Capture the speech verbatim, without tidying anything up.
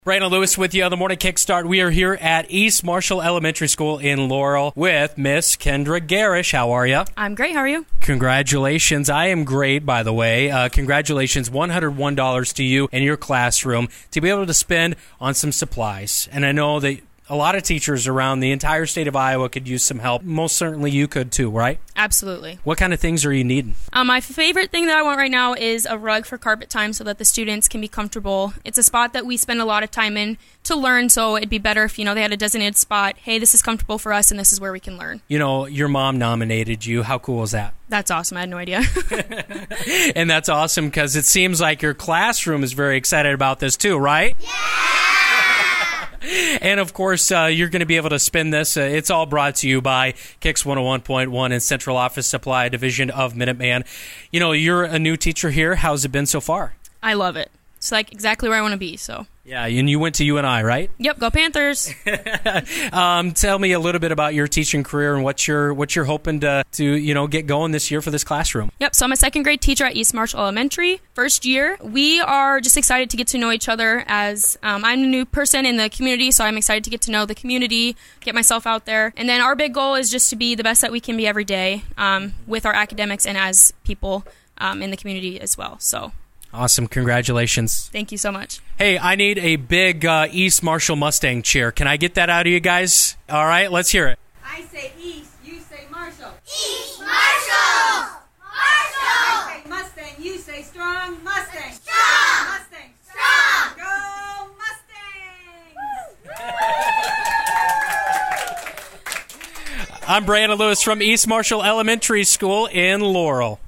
Brandon Lewis with you on the Morning Kickstart. We are here at East Marshall Elementary School in Laurel with Miss Kendra Garish. How are you? I'm great. How are you? Congratulations. I am great, by the way. Uh, congratulations. one hundred one dollars to you and your classroom to be able to spend on some supplies. And I know that a lot of teachers around the entire state of Iowa could use some help. Most certainly you could too, right? Absolutely. What kind of things are you needing? Um, my favorite thing that I want right now is a rug for carpet time so that the students can be comfortable. It's a spot that we spend a lot of time in to learn, so it'd be better if, you know, they had a designated spot. Hey, this is comfortable for us and this is where we can learn. You know, your mom nominated you. How cool is that? That's awesome. I had no idea. And that's awesome because it seems like your classroom is very excited about this too, right? Yeah! And, of course, uh, you're going to be able to spin this. Uh, it's all brought to you by Kicks one oh one point one and Central Office Supply Division of Minuteman. You know, you're a new teacher here. How's it been so far? I love it. It's like exactly where I want to be, so. Yeah, and you went to U N I, right? Yep, go Panthers. um, tell me a little bit about your teaching career and what you're what you're hoping to to you know get going this year for this classroom. Yep, so I'm a second grade teacher at East Marshall Elementary. First year, we are just excited to get to know each other as um, I'm a new person in the community, so I'm excited to get to know the community, get myself out there, and then our big goal is just to be the best that we can be every day um, with our academics and as people um, in the community as well. So. Awesome. Congratulations. Thank you so much. Hey, I need a big uh, East Marshall Mustang cheer. Can I get that out of you guys? All right, let's hear it. I say East, you say Marshall. East Marshall! Marshall! I say Mustang, you say strong. Mustang. Strong! Mustang. Strong! Go Mustangs! I'm Brandon Lewis from East Marshall Elementary School in Laurel.